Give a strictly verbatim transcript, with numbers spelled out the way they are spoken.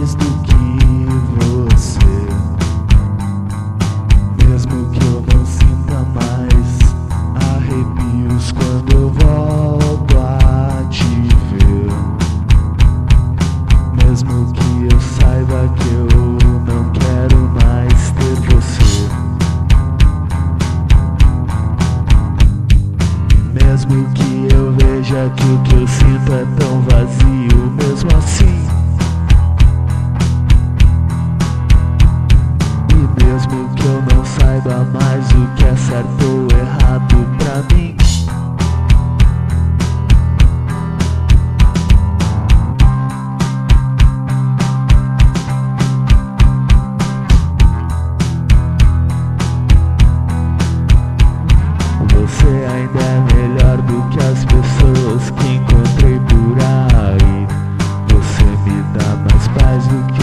mais do que você. Mesmo que eu não sinta mais arrepios quando eu volto a te ver. Mesmo que eu saiba que eu não quero mais ter você. Mesmo que eu veja que o que eu sinto é tão vazio, mesmo assim. E mesmo que eu não saiba mais o que é certo ou errado pra mim. Você ainda é melhor do que as pessoas que encontrei por aí. Você me dá mais paz do que